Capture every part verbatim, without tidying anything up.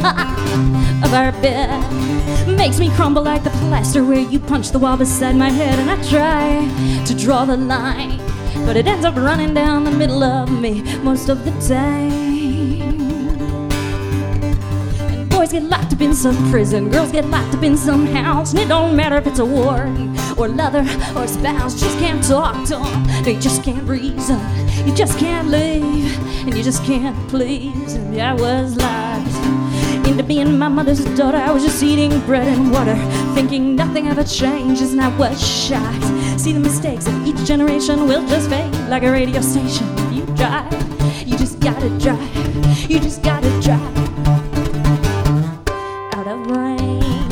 of our bed makes me crumble like the plaster where you punch the wall beside my head. And I try to draw the line, but it ends up running down the middle of me most of the time. And boys get locked up in some prison, girls get locked up in some house, and it don't matter if it's a warden or lover or spouse. Just can't talk to them, they just can't reason. You just can't leave, and you just can't please. And I was locked into being my mother's daughter. I was just eating bread and water, thinking nothing ever changes, and I was shocked. See, the mistakes of each generation will just fade like a radio station. If you drive, you just gotta drive, you just gotta drive out of range.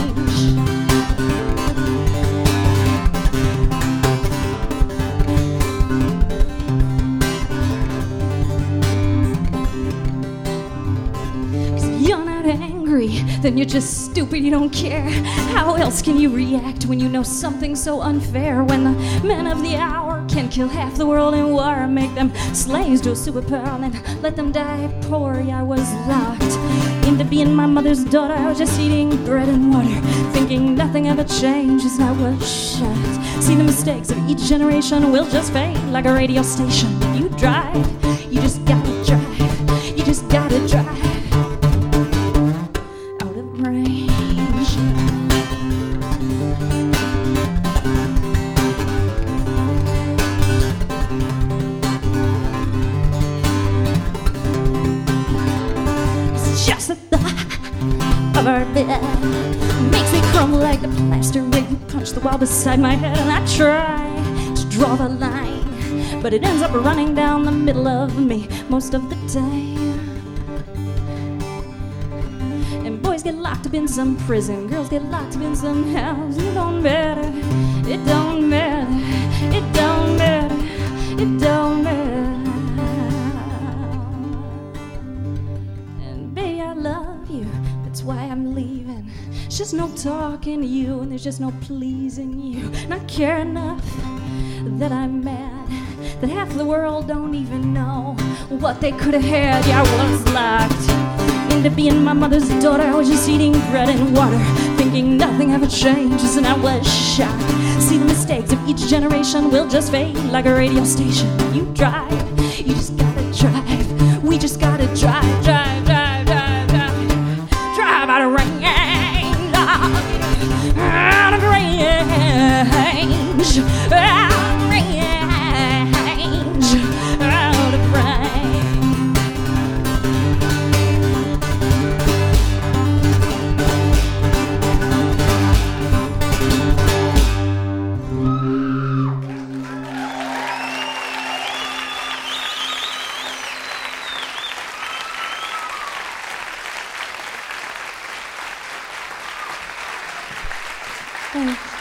Then you're just stupid, you don't care. How else can you react when you know something so unfair? When the men of the hour can kill half the world in war and make them slaves to a superpower and then let them die poor. Yeah, I was locked into being my mother's daughter. I was just eating bread and water, thinking nothing ever changes, and I was shocked. See, the mistakes of each generation will just fade like a radio station. If you drive, you just gotta drive, you just gotta drive of our bed makes me crumble like the plaster when you punch the wall beside my head. And I try to draw the line, but it ends up running down the middle of me most of the time. And boys get locked up in some prison, girls get locked up in some house. It don't matter, it don't matter, it don't matter, it don't matter. And baby, I love you, that's why I'm leaving. It's just no talking to you, and there's just no pleasing you. And I care enough that I'm mad that half the world don't even know what they could have had. Yeah, I was locked into being my mother's daughter. I was just eating bread and water, thinking nothing ever changes, and I was shocked. See, the mistakes of each generation will just fade like a radio station. You drive, you just gotta drive, we just gotta drive, drive, drive, drive, drive, drive out of range, out of range, out of range, out of range. Thanks.